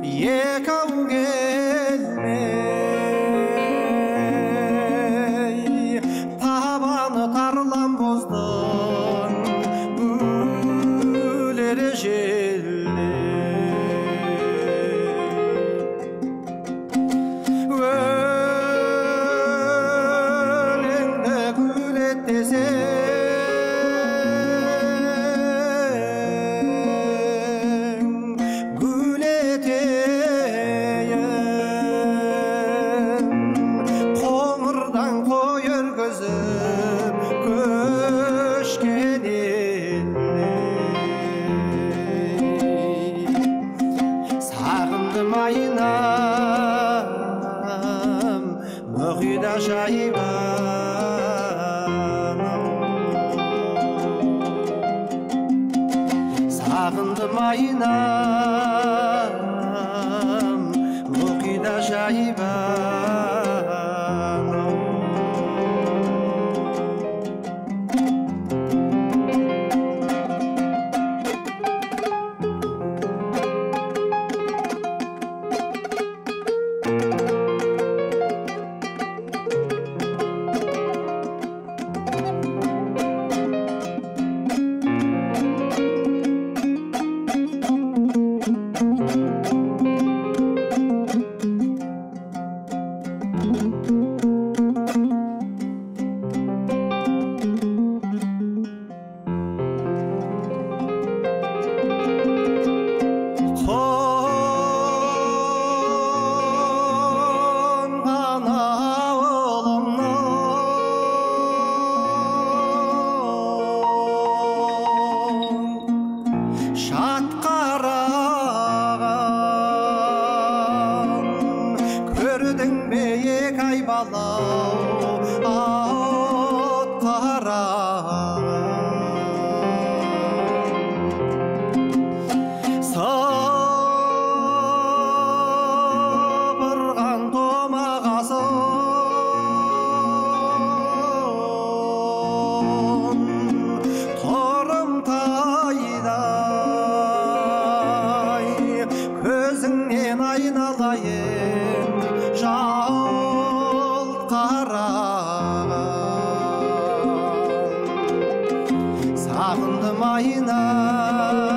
екау келмей табаны тарлан боздың гүлері желдей өлеңді гүлет десең гүл етейін қоңырдан қой өргізіп көшкен елдей сағындым айнам мұхида жайбанам сағындым айнам мұхида жайбанам шат қараған көрдің бе екі ай балау от қараған сапырған томағасын көзіңнен айналайын жалт қараған сағындым айнам